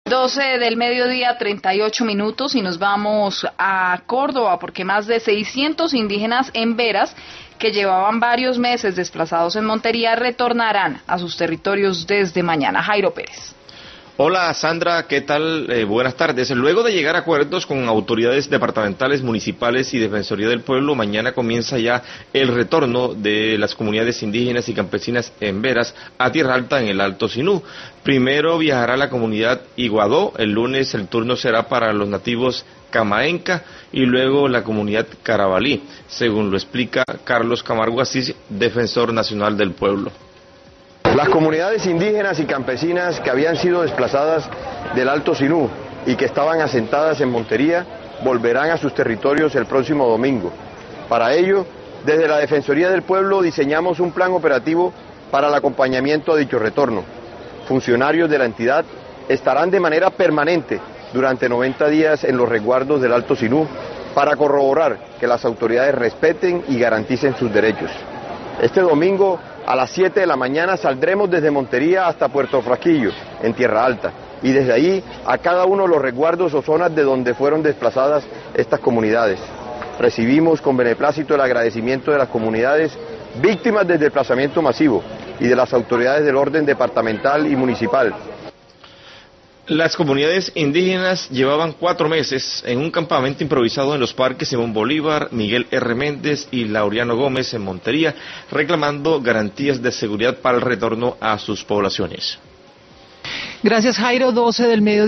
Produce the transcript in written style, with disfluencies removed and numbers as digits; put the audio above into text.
12 del mediodía, 38 minutos, y nos vamos a Córdoba porque más de 600 indígenas emberas que llevaban varios meses desplazados en Montería retornarán a sus territorios desde mañana. Jairo Pérez. Hola Sandra, ¿qué tal? Buenas tardes. Luego de llegar a acuerdos con autoridades departamentales, municipales y Defensoría del Pueblo, mañana comienza ya el retorno de las comunidades indígenas y campesinas emberas a Tierra Alta en el Alto Sinú. Primero viajará la comunidad Iguadó, el lunes el turno será para los nativos Camaenca y luego la comunidad Carabalí, según lo explica Carlos Camargo Asís, defensor nacional del pueblo. Las comunidades indígenas y campesinas que habían sido desplazadas del Alto Sinú y que estaban asentadas en Montería volverán a sus territorios el próximo domingo. Para ello, desde la Defensoría del Pueblo diseñamos un plan operativo para el acompañamiento a dicho retorno. Funcionarios de la entidad estarán de manera permanente durante 90 días en los resguardos del Alto Sinú para corroborar que las autoridades respeten y garanticen sus derechos. Este domingo a las 7 de la mañana saldremos desde Montería hasta Puerto Frasquillo, en Tierra Alta, y desde ahí a cada uno de los resguardos o zonas de donde fueron desplazadas estas comunidades. Recibimos con beneplácito el agradecimiento de las comunidades víctimas del desplazamiento masivo y de las autoridades del orden departamental y municipal. Las comunidades indígenas llevaban 4 meses en un campamento improvisado en los parques Simón Bolívar, Miguel R. Méndez y Laureano Gómez en Montería, reclamando garantías de seguridad para el retorno a sus poblaciones. Gracias, Jairo. 12 del mediodía.